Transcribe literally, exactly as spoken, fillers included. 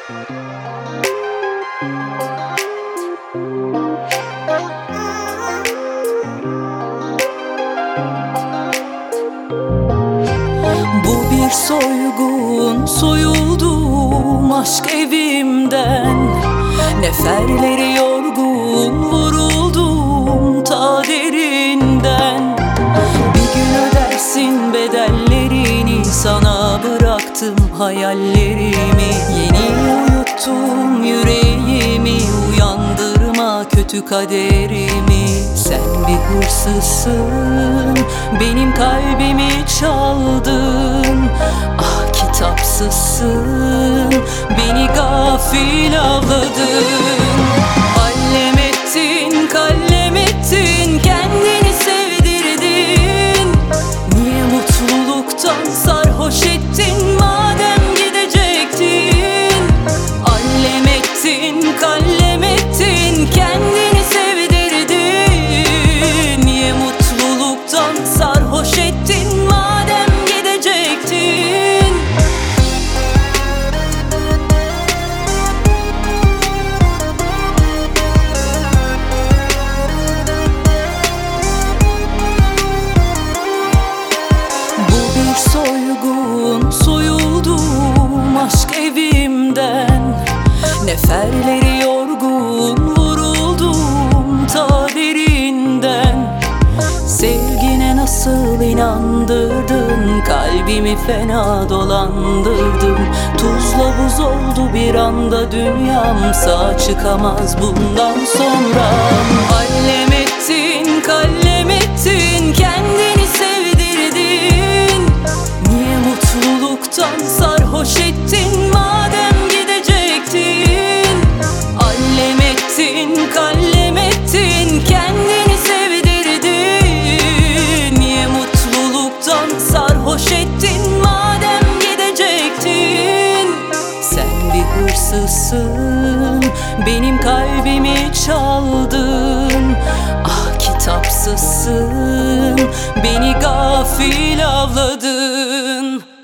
Bu bir soygun, soyuldum aşk evimden. Neferleri yorgun, vuruldum ta derinden. Bir gün ödersin bedellerini, sana bıraktım hayallerimi. Yeni uyuttum yüreğimi, uyandırma kötü kaderimi. Sen bir hırsızsın, benim kalbimi çaldın. Ah kitapsızsın, beni gafil avladın. Allem ettin, kallem ettin, kendini sevdirdin. Niye mutluluktan sarhoş ettin madem gidecektin? Allem ettin, kallem ettin, kendini sevdirdin. Niye mutluluktan sarhoş ettin madem gidecektin? Soygun, soyuldum aşk evimden. Neferleri yorgun, vuruldum ta derinden. Sevgine nasıl inandırdın, kalbimi fena dolandırdın. Tuzla buz oldu bir anda dünyam, sağ çıkamaz bundan sonra. Allem ettin, kallem ettin, kendini sevdirdin. Niye mutluluktan sarhoş ettin madem gidecektin? Allem ettin, kallem ettin, kendini sevdirdin. Niye mutluluktan sarhoş ettin madem gidecektin? Sen bir hırsızsın, benim kalbimi çaldın. Ah kitapsızsın, beni gafil avladın.